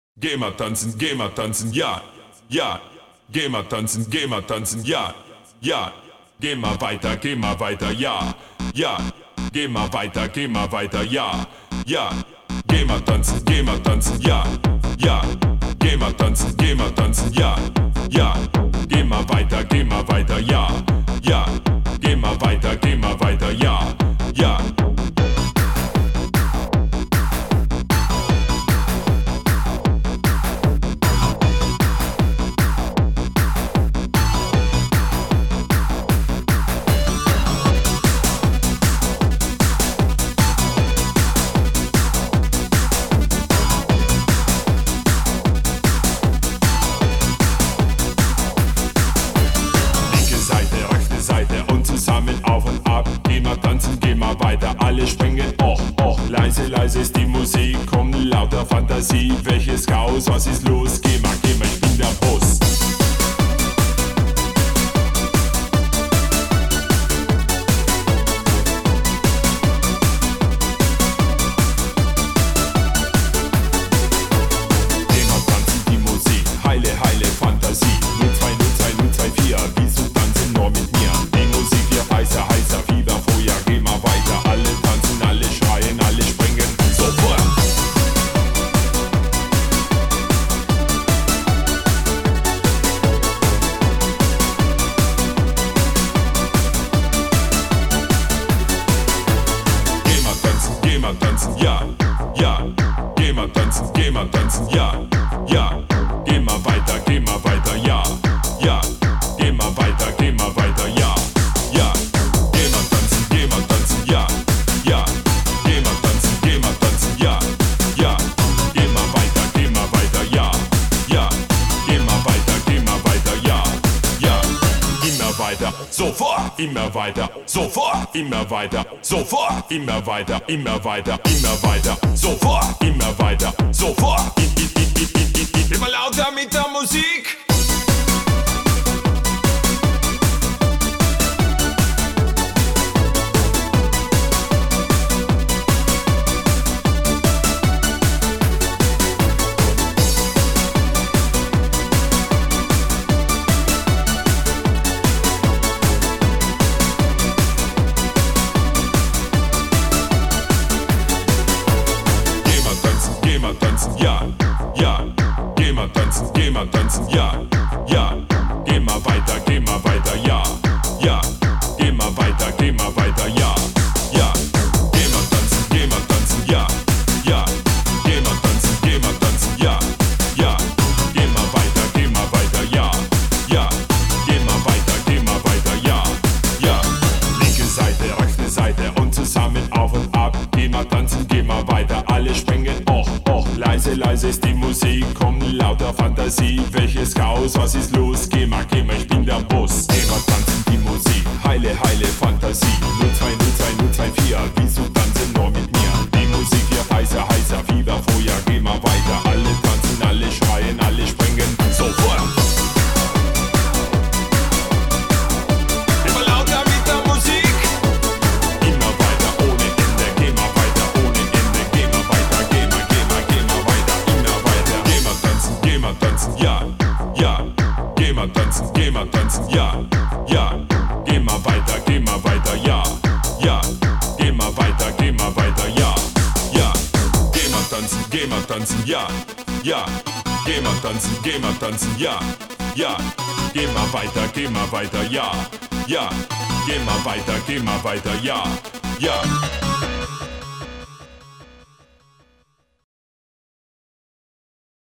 Geh mal tanzen, ja, ja. Geh mal tanzen, ja, ja. Geh mal weiter, ja, ja. Geh mal weiter, ja, ja. Geh mal tanzen, ja, ja. Geh mal tanzen, ja, ja. Geh mal weiter, ja, ja. Geh mal weiter, ja, ja. Alle springen, och, och, leise, leise ist die Musik, komm lauter Fantasie, welches Chaos, was ist los, geh mal, ich bin der Boss. Geh mal tanzen, die Musik, heile, heile Fantasie, 02, wieso tanzen nur mit mir, die Musik wird heißer, heißer, Fieber, Feuer, geh mal weiter, alle tanzen, alle schreien, alle springen, sofort. Geh mal tanzen, ja, ja. Geh mal tanzen, ja, ja. Geh mal weiter, ja, ja. Geh mal weiter, ja, ja. Geh mal tanzen, ja, ja. Geh mal tanzen, ja, ja. Geh mal weiter, ja, ja. Geh mal weiter, ja, ja. Immer weiter, sofort, immer weiter, sofort, immer weiter, sofort, immer weiter, immer weiter, immer weiter, sofort, immer weiter, sofort. Immer lauter mit der Musik. Geh mal tanzen, ja, ja. Geh mal tanzen, ja, ja. Geh mal weiter, ja, ja. Geh mal weiter, ja, ja. Geh mal tanzen, ja, ja. Geh mal tanzen, ja, ja. Geh mal weiter, ja, ja. Geh mal weiter, ja, ja. Linke Seite, rechte Seite und zusammen auf und ab. Geh mal tanzen, geh mal weiter, alle springen, och, och. Leise, leise ist die Musik, komm lauter Fantasie, welches Chaos, was ist los, geh mal, ich bin der Boss. Geh mal tanzen, die Musik, heile, heile Fantasie, 02, wieso tanzen nur mit mir, die Musik wird heißer, heißer, Fieber, Feuer, geh mal weiter, alle tanzen, alle schreien, alle springen, sofort. Immer lauter mit der Musik, immer weiter, ohne Ende, geh mal weiter, ohne Ende, geh mal weiter, geh mal weiter, immer weiter. Geh mal tanzen, ja, ja. Geh mal tanzen, ja, ja. Geh mal weiter, ja, ja. Geh mal weiter, ja, ja. Geh mal tanzen, ja, ja. Geh mal tanzen, ja, ja. Geh mal weiter, ja, ja. Geh mal weiter, ja, ja.